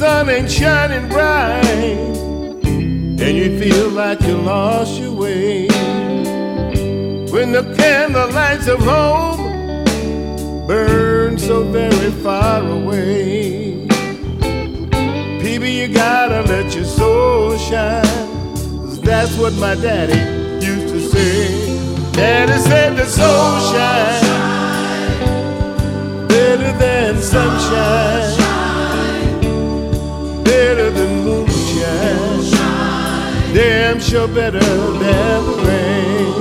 sun ain't shining bright, and you feel like you lost your way. When the candlelights of home burn so very far away, people, you gotta let your soul shine, 'cause that's what my daddy used to say. Daddy said the soul shine better than sunshine, better than moonshine, damn sure better than the rain.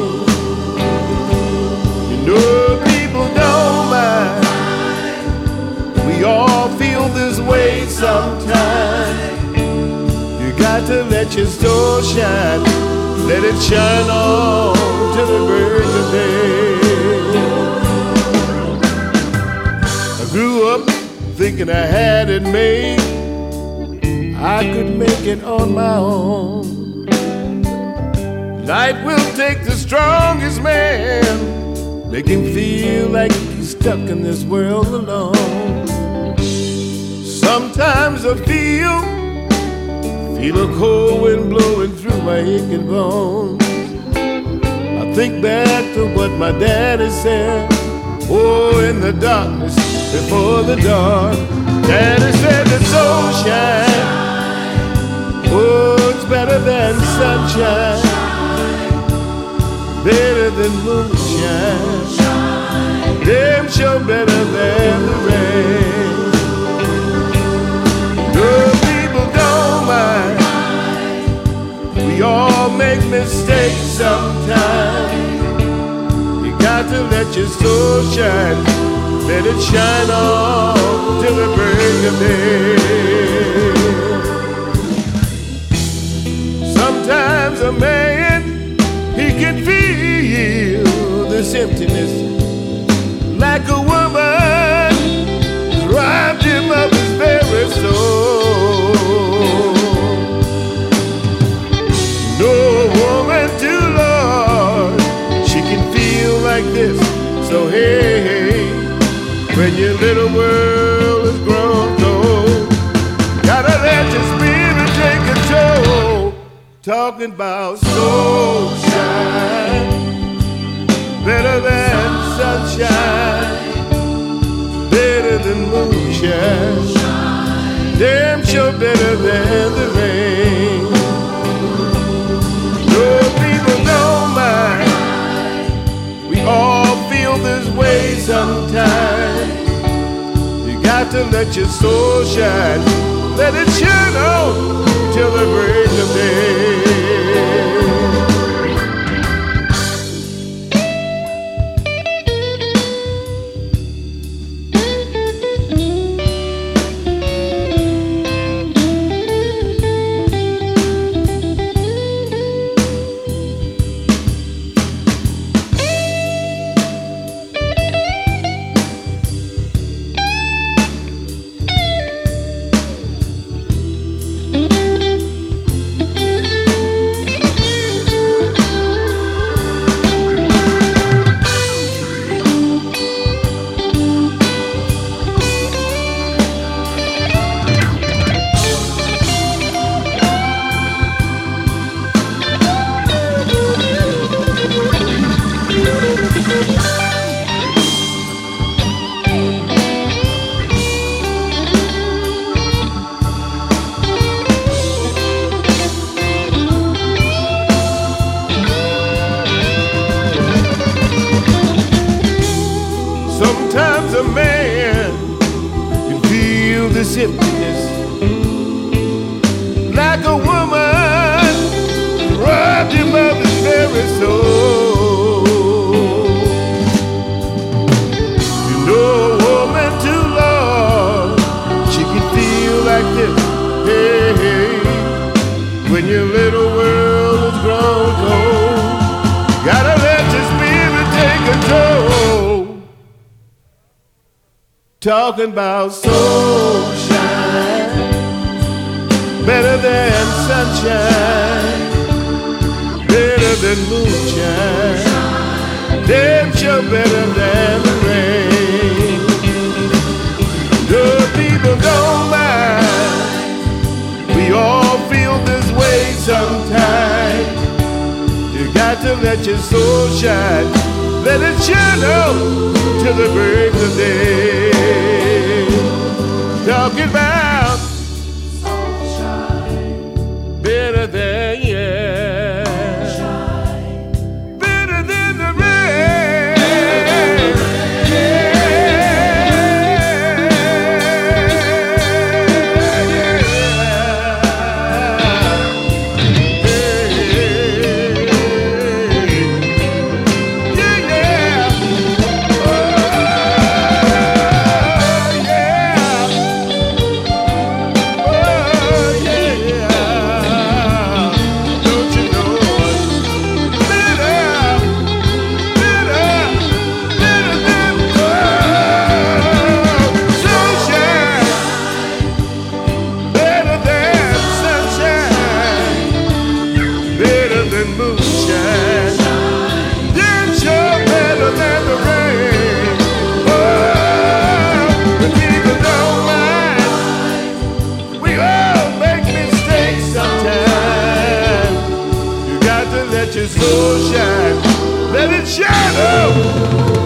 You know people don't mind, we all feel this way sometime. You got to let your soul shine, let it shine on till the break of day. I grew up thinking I had it made, I could make it on my own. Life will take the strongest man, make him feel like he's stuck in this world alone. Sometimes I feel a cold wind blowing through my aching bones. I think back to what my daddy said, oh, in the darkness before the dawn. Daddy said the soul shine, oh, it's better than sunshine, better than moonshine, damn sure better than the rain. No, people don't mind, we all make mistakes sometimes. You got to let your soul shine, let it shine on till the break of day. Sometimes a man, he can feel this emptiness like a woman robbed him of his very soul. No woman too Lord, she can feel like this. So hey, when your little world is grown cold, gotta let your spirit take control. Talking about soul shine, better than sunshine, better than moonshine, damn sure better than the rain. No, people don't mind, we all feel this way sometimes. You got to let your soul shine, let it shine on till the break of day. Sometimes a man can feel this emptiness like a woman robbed him of his very soul. You know a woman too long, she can feel like this. Hey, hey, when your little world is grown cold, gotta let your spirit take control. Talking about soul shine, better than sunshine, better than moonshine, damn sure better than the rain. The people don't mind, sometime. You got to let your soul shine. Let it shine out till the break of day. Talking about sunshine, better than better than the rain. Let your soul shine, let it shine up.